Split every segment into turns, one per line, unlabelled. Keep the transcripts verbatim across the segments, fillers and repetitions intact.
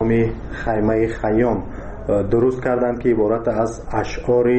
نام خیمه خیام درست کردند که عبارت از اشعار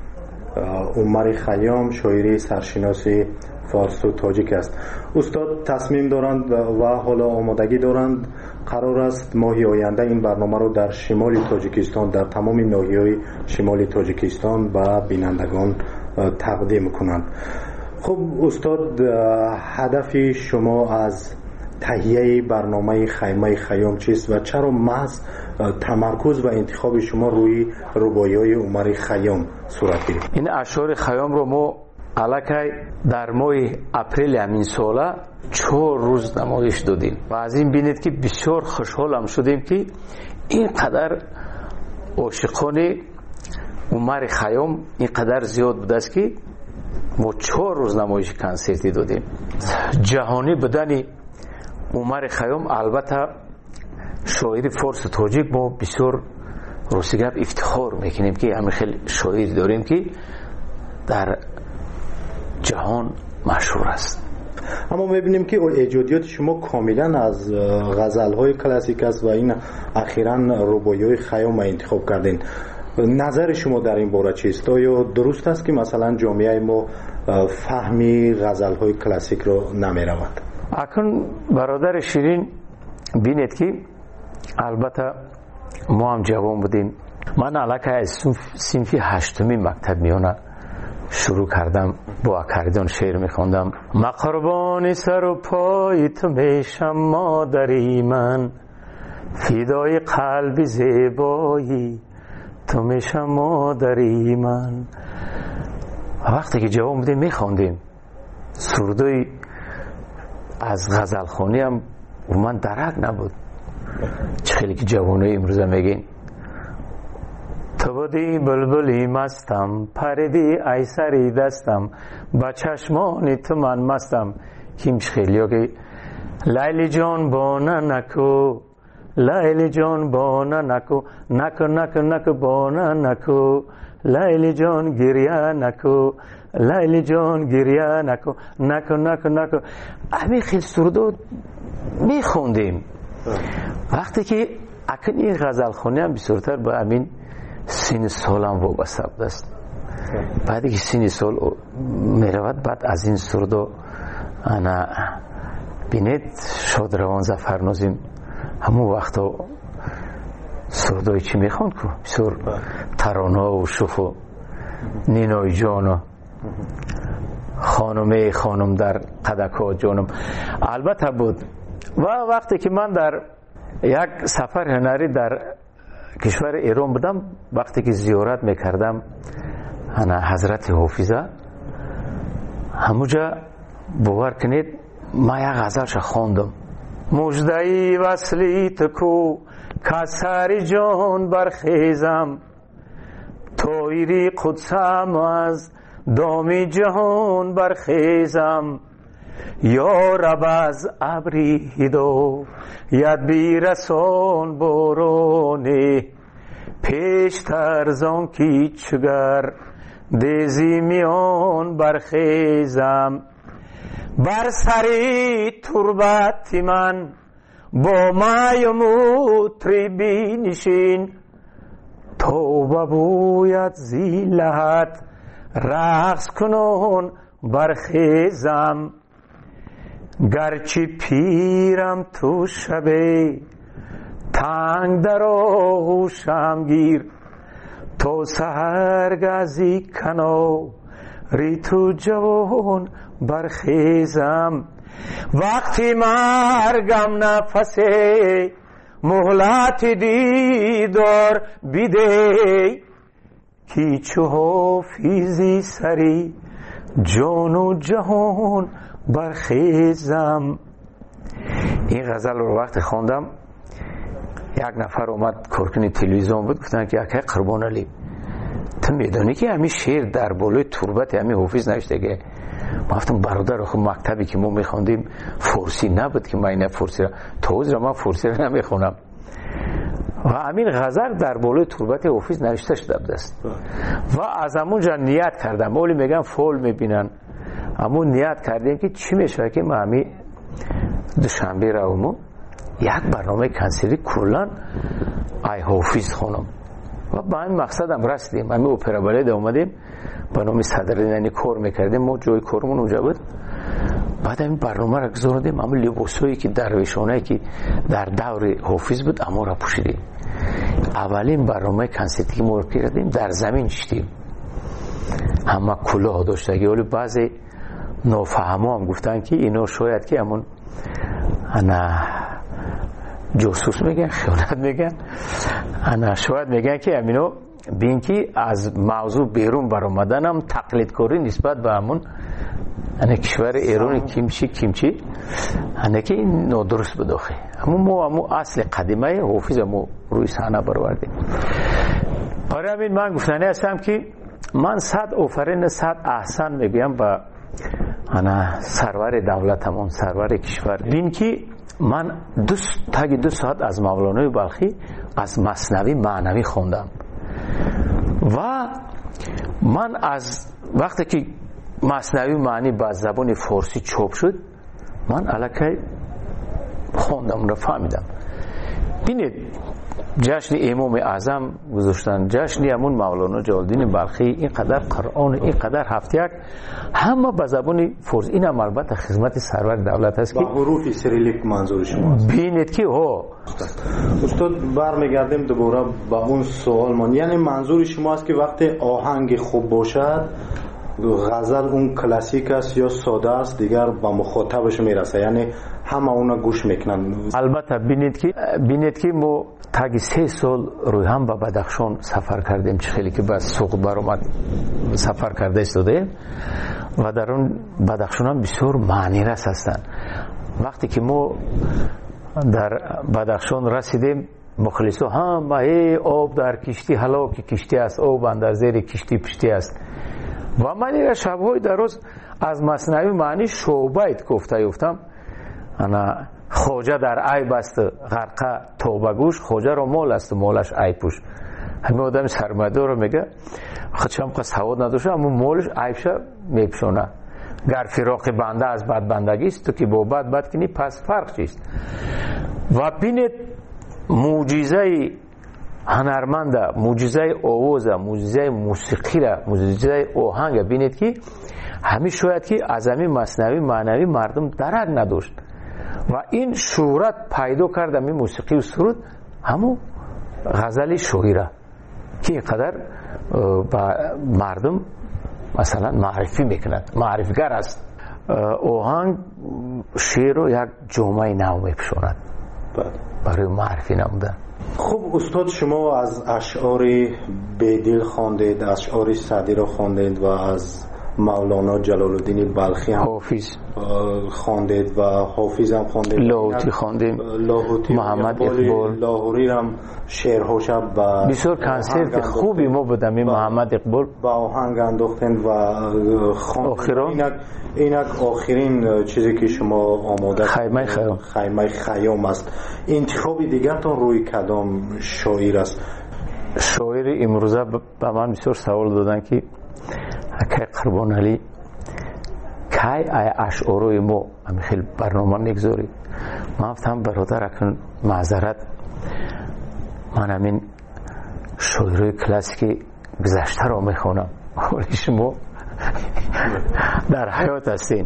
عمر خیام، شاعری سرشناس فارس و تاجیک است. استاد تصمیم دارند و حالا آمادگی دارند قرار است ماه آینده این برنامه رو در شمال تاجیکستان، در تمام ناحیه‌های شمال تاجیکستان به بینندگان تقدیم کنند. خب استاد، هدف شما از تهیه برنامه خیمه خیام چیست و چرا محض تمرکز و انتخاب شما روی رباعی‌های عمر خیام صورت گرفت؟
این اشعار خیام رو ما الکی در ماه اپریل همین ساله چهار روز نمایش دادیم و از این بینید که بسیار خوشحالم شدیم که اینقدر عاشقان عمر خیام اینقدر زیاد بوده است که ما چهار روز نمایش کنسرتی دادیم. جهانی بودن عمر خیام، البته شاعر فارس و تاجیک ما بسیار راستی گپ افتخار میکنیم که همین خیلی شاعر داریم که در جهان مشهور است.
اما میبینیم که ایجادیات شما کاملا از غزل‌های کلاسیک است و این اخیراً رباعی‌های خیام انتخاب کردین. نظر شما در این باره چیست؟ یا درست است که مثلا جامعه ما فهمی غزل‌های کلاسیک رو نمی‌رود؟
اکنون برادر شیرین بینید که البته ما هم جوان بودیم. من علاقه از صنف هشتمی مکتب میانه شروع کردم با اکاردیون شعر میخوندم. من قربان سر و پای تو میشم مادری من، فدای قلب زیبایی تو میشم مادری من. وقتی که جوان بودیم میخوندیم سرودای از غزلخوانی هم و من درک نبود. چه خیلی که جوانای امروزه میگین تو بودی بلبلی مستم، پریدی ای سری دستم، با چشمانی تو من مستم. کیمش خیلی ها که لیلی جان بانه نکو، لیلی جان بانه نکو، نکو نکو نکو بانه نکو، لیلی جان گریه نکو، لیلی جان گریه نکو، نکو نکو نکو. همین خیلی سرودو میخوندیم. وقتی که اکنون این غزل خونی هم بسیارتر با همین سین سال هم وابسته بود است. بعدی که سین سال میرود بعد از این سرودو انا بینید شاد روان زفرنازیم همون وقتا سرودای چی میخوند که بسیار ترانه و شف و نینای جانو خانمه خانم در قدکا جانم البته بود. و وقتی که من در یک سفر هنری در کشور ایران بودم، وقتی که زیارت میکردم انا حضرت حافظه، همونجا باور کنید ما یک غزلش خواندم. مژده وصلی تو کو کسر جان برخیزم، طایری قدسم از دام جهان برخیزم. یا رب از ابری هدو ید بیرسان بارانی، پیشتر زان کی چگر دیزی میان برخیزم. بر سری تربت من با مای مطربی نشین، توبه بوید زی لحد رقص کنون برخیزم. گرچه پیرم تو شبه تنگ در آغوشم گیر، تو سحرگزی کنو ری تو جوان برخیزم. وقتی مرگم نفسه مهلت دیدار بیده، کی چو حافظی سری جان و جهان برخیزم. این غزل رو وقتی خواندم یک نفر اومد کارکنی تلویزیون بود، گفتن که اکه قربان علی تو میدونی که همین شعر در بالای تربت همین حافظ نوشته که؟ ما گفتم برادر خب مکتبی که ما میخوندیم فارسی نبود که من این فارسی را توز را من فارسی را نمیخونم و همین غزل در بالای تربت حافظ نوشته شده بود است. و از همونجا نیت کردم، اولی میگن فول میبینن، همون نیت کردیم که چی میشه که ما همین دوشنبه رومو یک برنامه کنسری کلان ای حافظ خونم و با این مقصد هم رسیدیم. همین اپرا بالت اومدیم با نام صدرنشین کار میکردیم، ما جای کارمون اونجا بود. بعد این برنامه را گذاردیم، اما لباسایی که درویشانه که در دور حافظ بود اما را پوشیدیم. اولین برنامه کنسرتی که ما رو کردیم در زمین شدیم، همه کلاه داشته. ولی بعضی نافهما هم گفتن که اینا شاید که همون انا جاسوس میگن، خیانت میگن، انا شاید میگن که امینو بین که از موضوع بیرون برآمدن هم تقلید کاری نسبت به همون انا کشور ایران کیمچی کیمچی انا که این نادرست بداخه. اما ما همون اصل قدیمه حافظ ما روی صحنه برآوردیم. برای همین من گفتنی هستم که من صد آفرین صد احسن میگم با انا سرور دولتمون، سرور کشور. بین که من دو تاگی دو ساعت از مولانا بلخی از مثنوی معنوی خوندم و من از وقتی که مثنوی معنی با زبان فارسی چاپ شد من الکی خوندم و فهمیدم. بینید جشن امام اعظم گذاشتن، جشن همون مولانا جلال‌الدین بلخی، اینقدر قرآن، اینقدر هفت یک، همه به زبان فارسی. این هم البته خدمت سرور دولت است که
با حروف سریلیک منظور شما است.
بینید که ها
استاد برمیگردیم دوباره با اون سوال من، یعنی منظور شما است که وقتی آهنگ خوب باشد غزل اون کلاسیک است یا ساده است دیگر با مخاطبش میرسه، یعنی همه اونا گوش میکنن.
البته بینید که بینید که ما تا سه سال روی هم با بدخشان سفر کردیم، چه خیلی که بس سوق برآمد سفر کرده استاده و در اون بدخشان هم بسیار معنی رس هستن. وقتی که ما در بدخشان رسیدیم مخلصو هم ای آب در کشتی هلاک کشتی است، آب اندر زیر کشتی پشتی است. و من این شبهای دراز از مثنوی معنی شعبیت گفته یفتم. انا خوجه در عیب است غرقه توبه گوش، خوجه رو مال است مالش عیب پوش. همین آدم سرمایه‌دار رو میگه خودشم که سواد نداشته اما مالش عیبشه میپشونه. گر فراق بنده از بد بندگی است تو که با بد بد کنی پس فرق چیست. و بینید معجزه هنرمنده، معجزه آواز، معجزه موسیقی را، معجزه آهنگ بینید که همین شاید که از همین مثنوی معنوی مردم درک نداشت و این شهرت پیدا کرد همین موسیقی و سرود همون غزل شاعره که اینقدر با مردم مثلا معرفی میکند، معرفیگر است. آهنگ شعر رو یک جامعه نو میپوشاند برای معرفی نمودن.
خب استاد شما از اشعار بیدل خواندید، اشعار سعدی را خواندید و از مولانا جلال‌الدین بلخی هم
حافظ
خواندید و حافظ هم خواندید،
لاهوتی خواندیم،
لاهوتی
محمد اقبال
لاهوری هم شعرهاش با
بسیار کنسرت خوبی ما بودم. این محمد اقبال
با آهنگ انداختند و خواندید. اینک آخرین چیزی که شما آماده
خیمه خیام
خیمه خیام است. انتخابی دیگرتون روی کدام شاعر است؟
شاعر امروزه به من بسیار سوال دادن که اکی قربان علی کی ای اشعارای ما همین خیلی برنامه میگذاری. من گفتم برادر اکنون معذرت من همین شاعرای کلاسیک گذشته را میخوانم ولی شما در حیات هستین.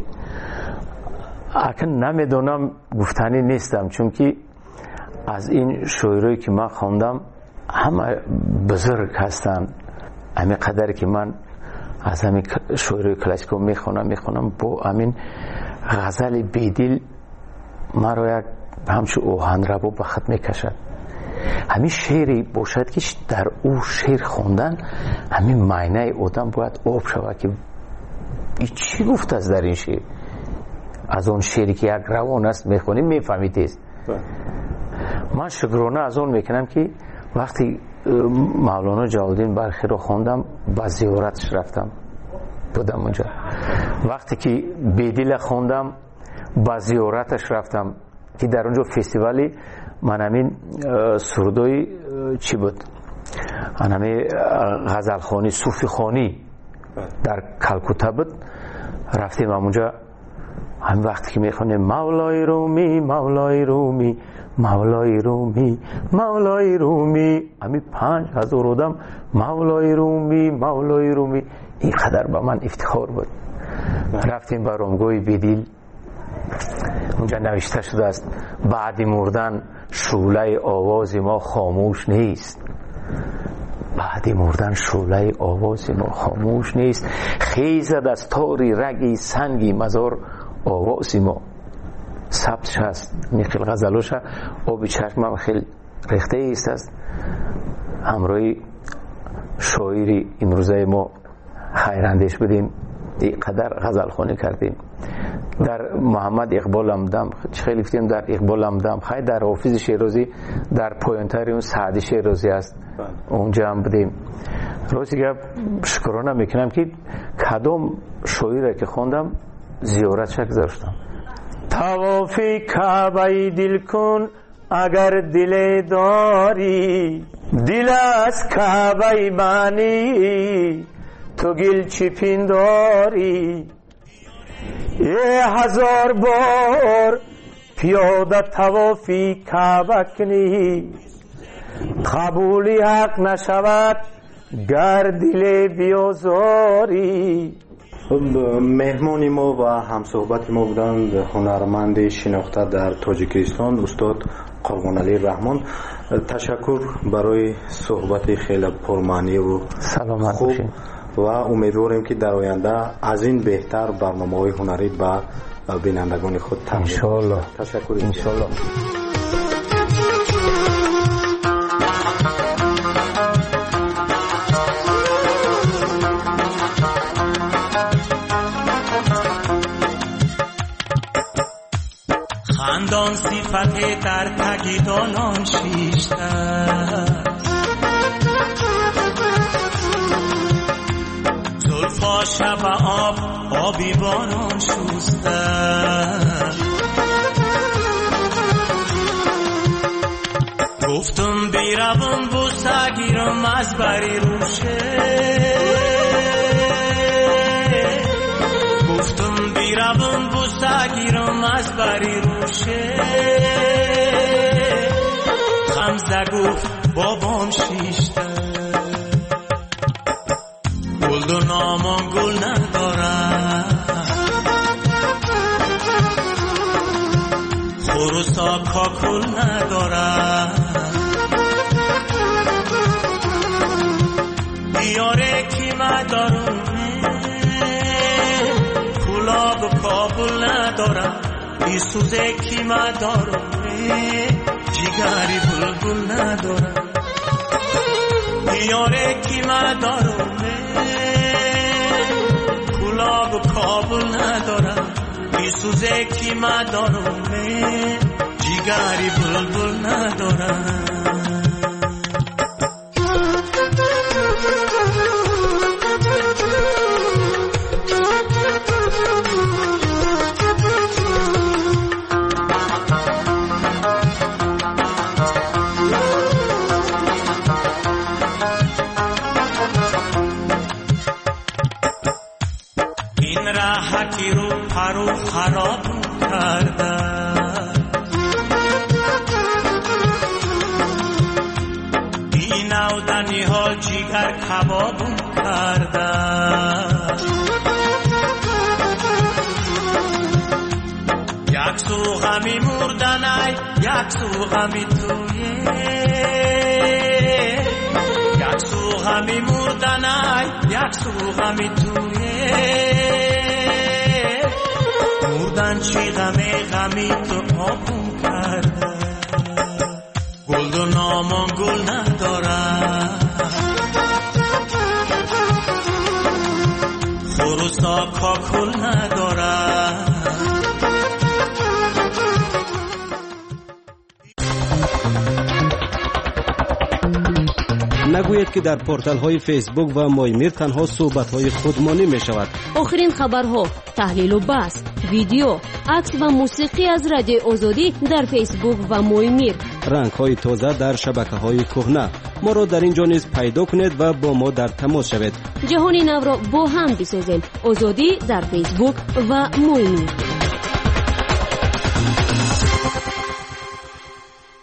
اکنون نمیدونم گفتنی نیستم چون که از این شاعرایی که من خواندم همه بزرگ هستن. همین قدر که من از همین شعر کلاسیک رو میخونم میخونم با همین غزل بیدل مرا یک همچون اوهن را با بخط میکشد. همین شعری باشد که در او شعر خوندن همین معنی آدم باید آب شود که این چی گفت است در این شعر. از اون شعری که یک روان است میخونیم میفهمید. من شکرانه از اون میکنم که وقتی مولانا جلال‌الدین بلخی رو خوندم با زیارتش رفتم بودم اونجا. وقتی که بیدل خوندم با زیارتش رفتم که در اونجا فستیوالی من همین سرودای چی بود من همین غزل خوانی صوفی خوانی در کلکوتا بود. رفتیم اونجا همین وقتی که میخونیم مولای رومی مولای رومی مولای رومی مولای رومی، همین پنج هزار آدم مولای رومی مولای رومی. این قدر به من افتخار بود. رفتیم به رامگاه بدیل، اونجا نوشته شده است بعد مردن شعله آواز ما خاموش نیست. بعد مردن شعله آواز ما خاموش نیست، خیزد از تاری رگی سنگی مزار آواز ما. ثبتش هست، این خیلی غزلوش آب چشمم خیلی ریخته ایست است. همراهی شاعری امروزه ما خیراندیش بودیم، اینقدر غزل خوانی کردیم. در محمد اقبال همدم خیلی گفتیم، در اقبال همدم خیلی، در حافظ شیرازی، در پایانتر اون سعدی شیرازی است، اونجا هم بودیم. روزی که شکرانه میکنم که کدام شاعری که خوندم زیارتش گذاشتم. طوافی کعبه دل کن اگر دل داری، دل از کعبه معنی تو گل چی پنداری. یه هزار بار پیاده طوافی کعبه کنی، قبولی حق نشود گر دل بیازاری.
مهمانی ما و همصحبت ما بودند هنرمند شناخته در تاجیکستان استاد قربانعلی رحمان. تشکر برای صحبت خیلی پرمعنی و
سلامت
خوب
باشین
و امیدواریم که در آینده از این بهتر برنامه‌های هنری به بینندگان خود تقدیم
انشالله.
تشکر
انشالله.
خندان صفت در تگیدانان شیشته، زلفا شب آب آبی بانان شسته، گفتم بیروم بوسه گیرم از بری روشه، گفتم بیروم بوسه گیرم از بری روشه، خمزه گفت بابام شیشته، گل و نامان گل ندارم، خروسا کاکل ندارم، دیاره کی مدارونه کلاب و کابل ندارم، ای سوزه کی مدارونه جیگری بلبل ندارم، دیاره کی مدارونه کلاب و کابل ندارم، ای سوزه کی مدارونه جیگری بلبل ندارم. راحتی رو پرو خراب کردن، این نودنی ها جیگر کباب کردن، یک سو غمی مردن ای یک سو غمی تویه، یک سو غمی مردن ای یک سو غمی تویه، مردن چی غمی غمی تو آبون کرده، گل و نامان گل ندارم، خروسا کاکل ندارم.
نگوید که در پورتال های فیسبوک و مایمیر تنها صحبت های خودمانی می شود.
آخرین خبرها، تحلیل و بحث، ویدیو، عکس و موسیقی از رادیو آزادی در فیسبوک و مایمیر.
رنگ های تازه در شبکه های کهنه. ما را در اینجا نیز پیدا کنید و با ما در تماس شوید.
جهانی نو را با هم بسازیم. آزادی در فیسبوک و مایمیر.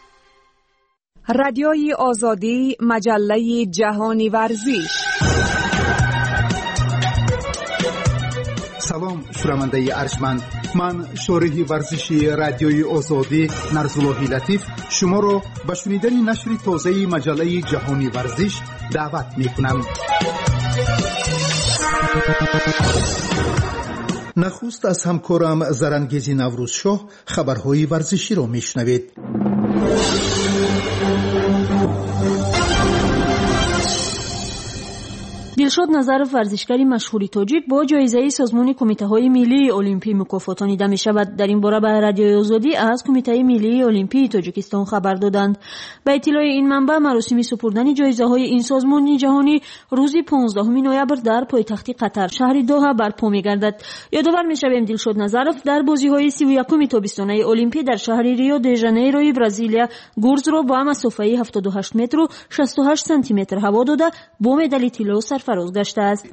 رادیوی آزادی، مجله جهانی ورزش.
سلام شنونده ارجمند، من شارح ورزشی رادیوی آزادی نرزالله لطیف شما را به شنیدن نشر تازه مجله جهانی ورزش دعوت می‌کنم. نخست از همکارم زرنگیزی نوروزشاه خبرهای ورزشی را میشنوید.
دلشاد نظرов ورزشکاری مشهوری تاجیک با جایزه سازمان کمیته‌های ملی المپی مکافاتانیده می‌شود. در این باره به رادیوی آزادی از کمیته ملی المپی تاجیکستان خبر دادند. به اطلاع این منبع مراسم سپردن جایزه‌های این سازمان جهانی روز پانزدهم نوامبر در پایتخت قطر شهر دوحه برپا می‌گردد. یادآور می‌شویم دلشاد نظرов در بازی‌های سی و یکم تابستانه المپی در شهر ریو دی ژانیروی برزیلیا گرز را با مسافت هفتاد و هشت متر و شصت و هشت سانتی متر هوا داده با مدال طلا سرفراز گشته است.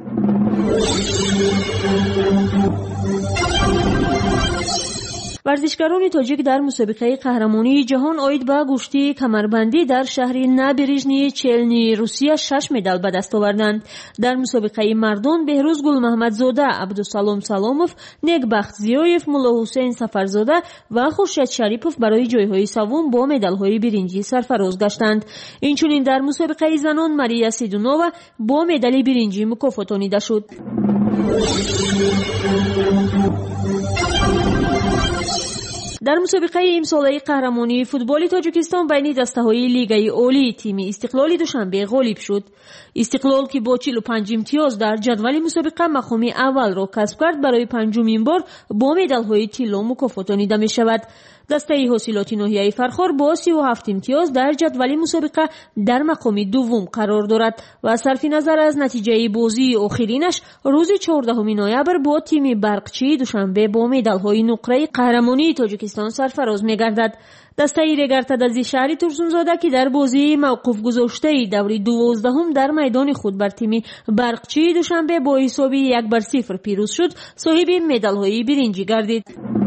ورزشکاران تاجیک در مسابقه قهرمانی جهان عاید به گشتی کمربندی در شهر نابرژنی چلنی روسیه شش مدال به دست آوردند. در مسابقه مردان بهروز گل محمدزاده، عبدالسلام سلاموف، نگبخت زیایف، ملا حسین سفرزاده و خورشید شریپوف برای جایهای سوم با مدال‌های برنجی سرفراز گشتند. اینچنین در مسابقه زنان ماریا سیدونووا با مدال برنجی مکافاتانیده شد. در مسابقه امساله قهرمانی فوتبال تاجیکستان بین دسته‌های لیگ عالی تیم استقلال دوشنبه غالب شد. استقلال که با چهل و پنج امتیاز در جدول مسابقه مقام اول را کسب کرد برای پنجمین بار با مدال‌های طلا مکافاتانیده می‌شود. دسته حاصلات ناحیه فرخار با سی و هفت امتیاز در جدول مسابقه در مقام دوم قرار دارد و صرف نظر از نتیجه بازی آخرینش روز چهاردهم نوامبر با تیم برقچی دوشنبه با مدال‌های نقره قهرمانی تاجیکستان سرفراز می‌گردد. دسته رگرتدازی شهری ترسونزاده که در بازی موقوف گذاشته دور دوازدهم در میدان خود بر تیم برقچی دوشنبه با حساب یک بر صفر پیروز شد، صاحب مدال‌های برنجی گردید.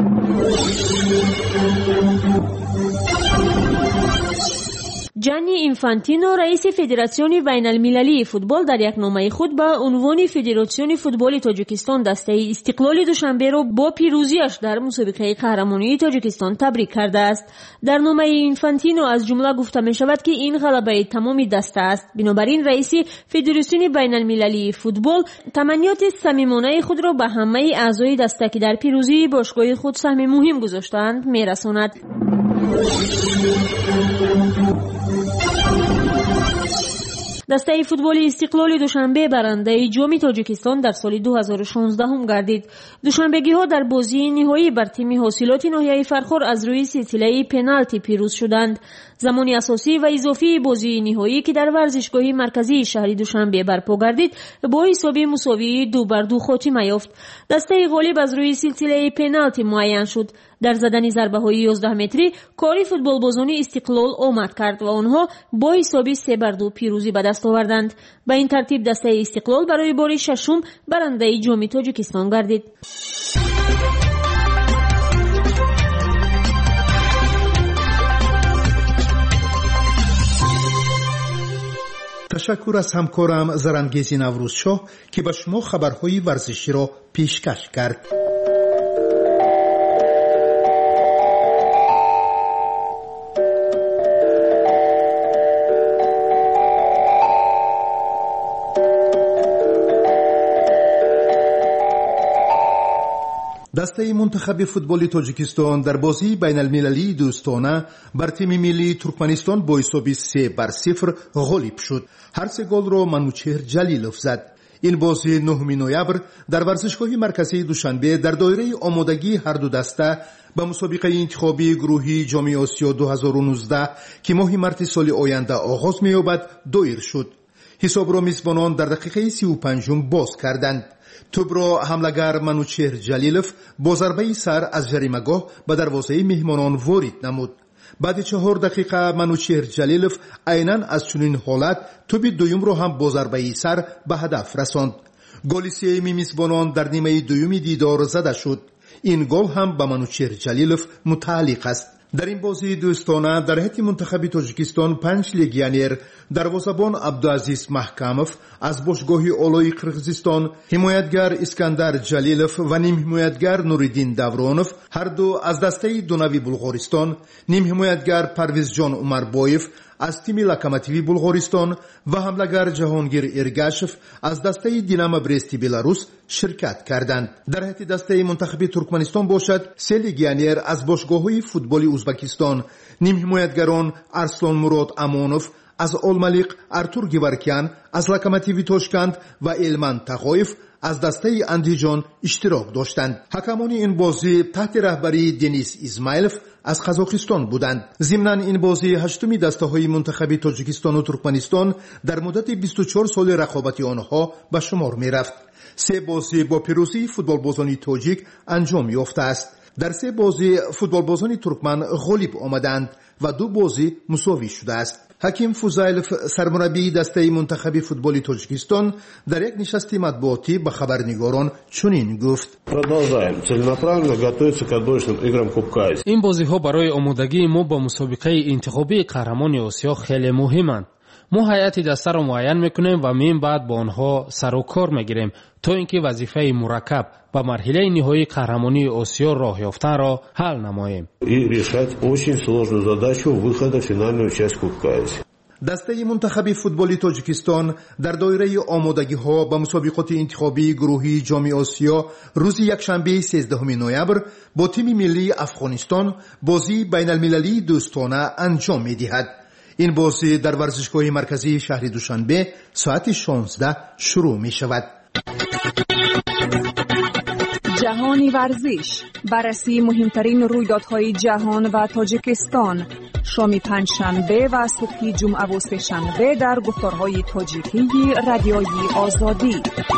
جانی اینفانتینو رئیس فدراسیون بین المللی فوتبال در یک نامه خود با عنوان فدراسیون فوتبال تاجیکستان دسته استقلال دوشنبه را با پیروزیش در مسابقه قهرمانی تاجیکستان تبریک کرده است. در نامه اینفانتینو از جمله گفته می شود که این غلبه تمام دسته است. بنابراین رئیس فدراسیون بین المللی فوتبال تمنیات صمیمانه خود را به همه اعضای دسته که در پیروزی باشگاه خود سهم مهم گذاشتند می رساند. دسته فوتبال استقلال دوشنبه برنده جام تاجیکستان در سال دو هزار و شانزده هم گردید. دوشنبگی ها در بازی نهایی بر تیم حاصلات ناحیه فرخار از روی سلسله پنالتی پیروز شدند. زمان اساسی و اضافی بازی نهایی که در ورزشگاه مرکزی شهر دوشنبه برپا گردید با حساب مساوی دو بر دو خاتمه یافت. دسته غالب از روی سلسله پنالتی معین شد. در زدن ضربه های یازده متری کاری فوتبال بازان استقلال آمد کرد و آنها با حساب سه بر دو پیروزی به دست آوردند. به این ترتیب دسته استقلال برای بار ششم برنده جام تاجیکستان گردید.
تشکر از همکارم زرنگیزی نوروزشاه که به شما خبرهای ورزشی را پیشکش کرد. دسته منتخب فوتبال تاجیکستان در بازی بین المللی دوستانه بر تیم ملی ترکمنستان با حساب سه بر صفر غالب شد. هر سه گل را منوچهر جلیلوف زد. این بازی نهم نوامبر در ورزشگاه مرکزی دوشنبه در دایره آمادگی هر دو دسته به مسابقه انتخابی گروهی جام آسیا دو هزار و نوزده که ماه مارس سال آینده آغاز می‌یابد دایر شد. حساب را میزبانان در دقیقه سی و پنجم باز کردند. توپ را حمله‌گر منوچهر جلیلوف با ضربه سر از جریمه‌گاه به دروازه مهمانان وارد نمود. بعد چهار دقیقه منوچهر جلیلوف عیناً از چنین حالت توپ دوم را هم با ضربه سر به هدف رساند. گل سوم میزبانان در نیمه دوم دیدار زده شد. این گل هم به منوچهر جلیلوف متعلق است. در این بازی دوستانه در هیئت منتخب تاجیکستان پنج لگیونر دروازه‌بان عبدالعزیز محکمов از باشگاه اولای قرقیزستان، حمایتگر اسکندر جلیلов و نیم حمایتگر نوریدین دورونov هر دو از دسته دونوی بلغارستان، نیم حمایتگر پرویز جان عمربایف از تیم لوکوموتیو بلغارستان و حملهگر جهانگیر ارگاشف از دسته دینامو برستی بلاروس شرکت کردند. در هیئت دسته منتخب ترکمنستان باشد سه لگیونر از باشگاه‌های فوتبال ازبکستان، نیم حمایتگران ارسلان مراد امونov از الملیق، ارتور گیورکیان از لوکوموتیو تاشکند و ایلمان تاغایف از دسته اندیجان اشتراک داشتند. حکمان این بازی تحت رهبری دنیس ایزمایلوف از قزاقستان بودند. ضمناً این بازی هشتمی دسته های منتخب تاجیکستان و ترکمنستان در مدت بیست و چهار سال رقابت آنها به شمار می رفت. سه بازی با پیروزی فوتبالبازان تاجیک انجام یافته است. در سه بازی فوتبالبازان ترکمن غالب آمدند و دو بازی مساوی شده است. حکیم فوزایلوف سرمربی دسته منتخب فوتبال تاجیکستان در یک نشست مطبوعاتی به خبرنگاران چنین گفت:
این بازی ها برای آمادگی ما با مسابقه انتخابی قهرمان آسیا خیلی مهمند. ما هیئت دسته را معین میکنیم و من بعد با آنها سر و کار میگیریم تا اینکه وظیفه مرکب با مرحله نهایی قهرمانی آسیا راه یافتن را حل نماییم.
دسته منتخب فوتبال تاجیکستان در دایره آمادگی ها به مسابقات انتخابی گروهی جام آسیا روز یکشنبه سیزدهم نوامبر با تیم ملی افغانستان بازی بین المللی دوستانه انجام می دهد. این بازی در ورزشگاه مرکزی شهر دوشنبه ساعت شانزده شروع می شود.
جهانی ورزش، بررسی مهمترین رویدادهای جهان و تاجیکستان، شام پنجشنبه و صبح جمعه و سه‌شنبه در گفتارهای تاجیکی رادیوی آزادی.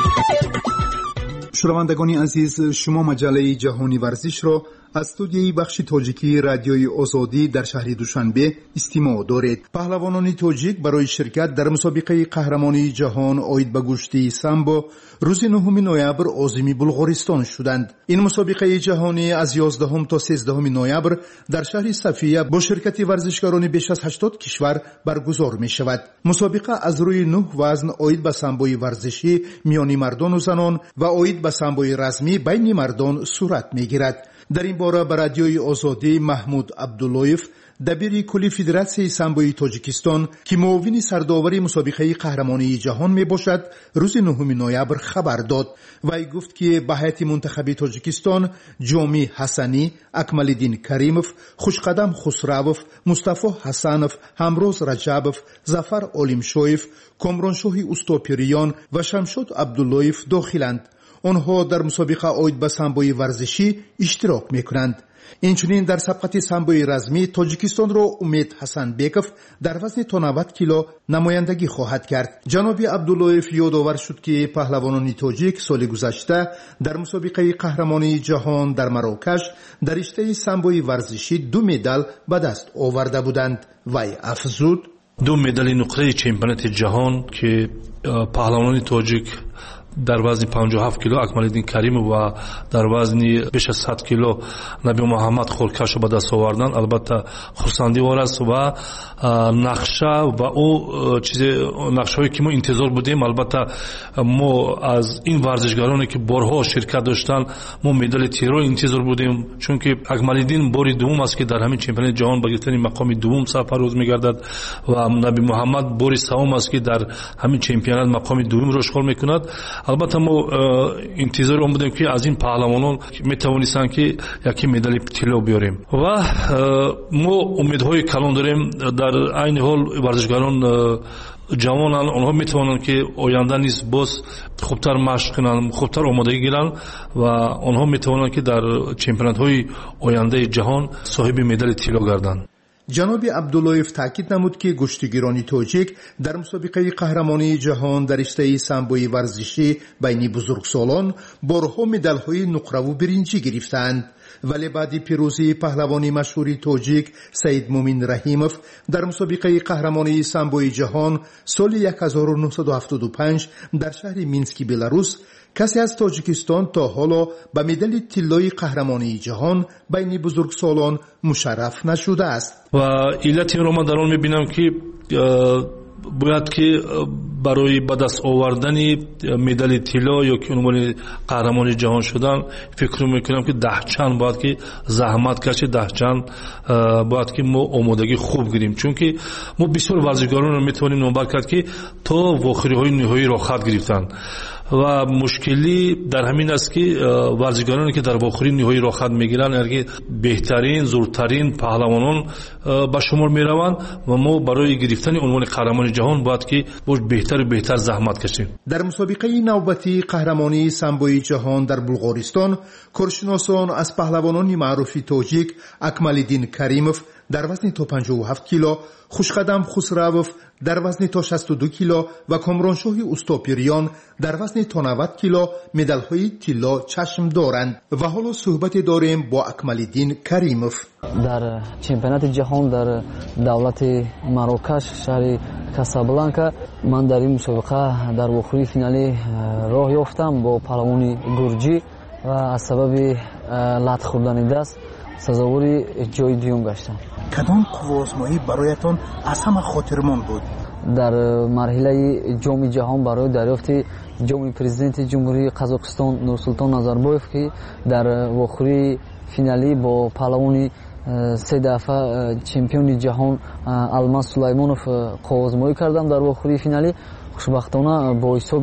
شنوندگان عزیز، شما مجله جهانی ورزش را از استودیوی بخش تاجیکی رادیوی آزادی در شهر دوشنبه استماع دارید. پهلوانان تاجیک برای شرکت در مسابقه قهرمانی جهان آید به گشتی سامبو روز نهم نوامبر عازم بلغارستان شدند. این مسابقه جهانی از یازدهم تا سیزدهم نوامبر در شهر صفیه با شرکت ورزشکاران بیش از هشتاد کشور برگزار می شود. مسابقه از روی نه وزن آید به سامبوی ورزشی میان مردان و زنان و آید به سامبوی رزمی بین مردان صورت می گیرد. در این باره به رادیوی آزادی محمود عبداللهیف دبیر کلی فدراسیون سامبوی تاجیکستان که معاون سرداور مسابقه قهرمانی جهان می باشد روز نهم نوامبر خبر داد. وی گفت که به هیئت منتخب تاجیکستان جامی حسنی، اکمالدین کریمov، خوشقدم خسروov، مصطفی حسنov، همروز رجبov، ظفر علیمشویف، کامرانشاه استوپیریان و شمشاد عبداللهیف داخلند. آنها در مسابقه آید به سامبوی ورزشی اشتراک میکنند. اینچنین در سبقت سامبوی رزمی تاجیکستان را امید حسن بیکوف در وزن تا نود کیلو نمایندگی خواهد کرد. جناب عبداللهیف یادآور شد که پهلوانان تاجیک سال گذشته در مسابقه قهرمانی جهان در مراکش در رشته سامبوی ورزشی دو مدال به دست آورده بودند. وی افزود:
دو مدال نقره چمپیونات جهان که پهلوانان تاجیک در وزن پنجاه و هفت کیلو اکمالدین کریم و در وزن بیش از صد کیلو نبی محمد خورکش به دست آوردن البته خرسندی وار است و نقشه و او چیز نقشه‌ای که ما انتظار بودیم. البته ما از این ورزشکارانی که بارها شرکت داشتن ما مدال طلا انتظار بودیم، چون که اکمالدین باری دوم است که در همین چمپیونات جهان به گرفتن مقام دوم سفر روز می‌گردد و نبی محمد باری سوم است که در همین چمپیونات مقام دوم را اشغال می‌کند. البته ما انتظار اون بودیم که از این پهلوانان میتوانستن که یکی مدال طلا بیاریم و ما امیدهای کلان داریم. در عین حال ورزشکاران جوانان آنها میتوانند که آینده نیز باز خوبتر مشق کنند، خوبتر آمادگی گیرند و آنها میتوانند که در چمپیونات های آینده جهان صاحب مدال طلا گردند.
جناب عبداللهیف تاکید نمود که گشتگیران تاجیک در مسابقه قهرمانی جهان در رشته سامبوی ورزشی بین بزرگسالان بارها مدال‌های نقره و برنجی گرفتند. ولی بعد پیروزی پهلوانی مشهور تاجیک سید مومین رحیموف در مسابقه قهرمانی سامبوی جهان سال هزار و نهصد و هفتاد و پنج در شهر مینسک بلاروس کسی از تاجیکستان تا حالا به مدال طلای قهرمانی جهان بین بزرگسالان مشرف نشده است.
و علت این رو من در آن میبینم که باید که برای به دست آوردن مدال طلا یا که عنوان قهرمان جهان شدن فکر میکنم که ده چند باید که زحمت کشید، ده چند باید که ما آمادگی خوب گیریم، چون که ما بسیار ورزشکاران رو میتونیم نمبر کرد که تا واخری های نهایی را خط گرفتن و مشکلی در همین است که ورزشکارانی که در واخری نهایی را خط میگیرن اگر بهترین زورترین پهلوانان به شمار میروند و ما برای گرفتن عنوان قهرمان جهان باید که بهتر و بهتر زحمت کشیم.
در مسابقه نوبتی قهرمانی سامبوی جهان در بلغارستان کارشناسان از پهلوانان معروف تاجیک اکمالدین کریموف در وزن تا پنجاه و هفت کیلو، خوشقدم خسروف در وزن تا شصت و دو کیلو و کامرانشاه استاپیریان در وزن تا نود کیلو مدال‌های طلا چشم دارند. و حالا صحبت داریم با اکمالدین کریموف.
در چمپیونات جهان در دولت مراکش شهر کاسابلانکا من در این مسابقه در واخری فینالی راه یافتم با پهلوانی گرجی و از سبب لط خوردن دست سزاوری جای دوم گشتم.
کدام قوازمایی برایتان از همه خاطرمند بود؟
در مرحله جام جهان برای دریافت جام پرزیدنت جمهوری قزاقستان نورسولطان نظربایف که در واخری فینالی با پهلوانی سه دفعه چمپیون جهان الماس سلیمانوف قوازمایی کردم. در واخری فینالی خوشبختانه با حساب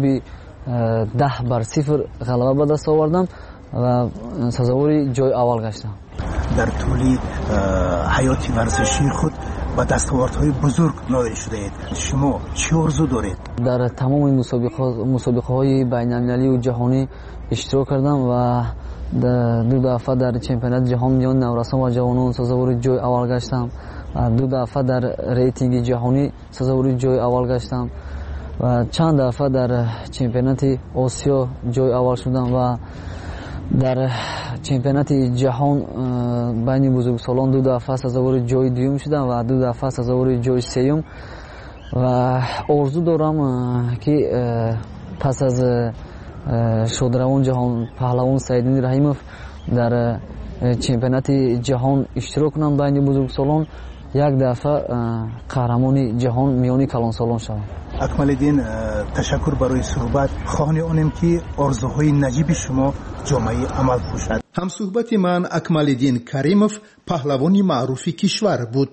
ده بر صفر غلبه به دست آوردم و سزاوری جای اول گشتم.
در طول حیات ورزشی خود با دستاوردهای بزرگ نائل شده اید. شما چه آرزو دارید؟
در تمام مسابقه مسابقه های بین المللی و جهانی اشتراک کردم و دو دفعه در چمپیونات جهان میان نورسان و جوانان سزاوری جای اول گشتم و دو دفعه در ریتینگ جهانی سزاوری جای اول گشتم و چند دفعه در چمپیونات آسیا جای اول شدم و در چمپیونات جهان بین بزرگسالان دو دفعه سزاوری جای دوم شدم و دو دفعه سزاوری جای سوم و آرزو دارم که پس از شادروان جهان پهلوان سید رحیموف در چمپیونات جهان اشتراک کنم بین بزرگسالان یک دفعه قهرمان جهان میانی کلانسالان شوم.
اکمالدین تشکر برای صحبت. خواهان اونم که آرزوهای نجیب شما جامعه عمل باشد. هم صحبت من اکمالدین کریموف پهلوانی معروف کشور بود.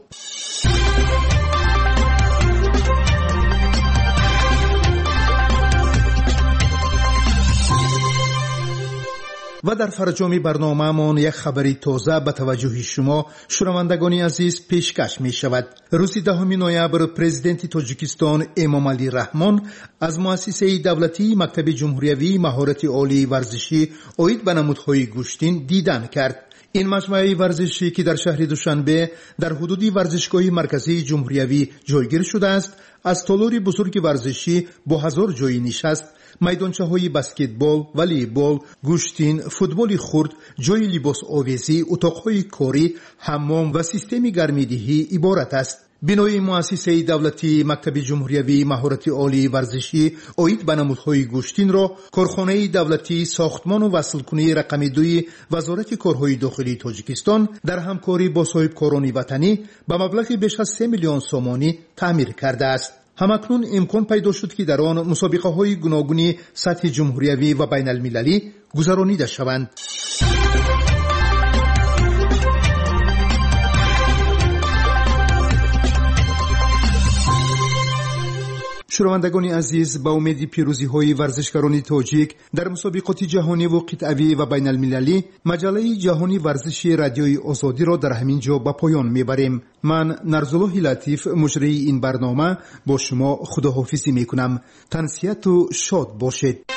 و در فرجام برنامه‌مان یک خبری تازه به توجه شما شنوندگان عزیز پیشکش می شود. روز دهم نوامبر پرزیدنت تاجیکستان امامعلی رحمان از مؤسسه دولتی مکتب جمهوری مهارت عالی ورزشی عاید به نمودهای گوشتین دیدن کرد. این مجموعه ورزشی که در شهر دوشنبه در حدود ورزشگاه مرکزی جمهوری جایگیر شده است، از تالار بزرگ ورزشی با هزار جای نشست، میدانچه های بسکتبال، والیبال، گوشتین، فوتبال خرد، جای لباس آویزی، اتاقهای کاری، حمام و سیستم گرمیدهی عبارت است. بنای مؤسسه دولتی مکتب جمهوری مهارت عالی ورزشی عاید به نمودهای گوشتین را کارخانه دولتی ساختمان و وصلکنی رقم دوی وزارت کارهای داخلی تاجیکستان در همکاری با صاحبکاران وطنی به مبلغ بیش از سه میلیون سومانی تعمیر کرده است. همکنون امکان پیدا شد که در آن مسابقه های گوناگون سطح جمهوری و بین المللی گذرانیده شوند. شنوندگان عزیز، با امید پیروزی های ورزشکاران تاجیک در مسابقات جهانی و قطعی و بین المللی، مجله جهانی ورزشی رادیوی آزادی را در همین جا به پایان میبریم. من نرزالله لطیف مجری این برنامه با شما خداحافظی میکنم. تنسیت و شاد باشید.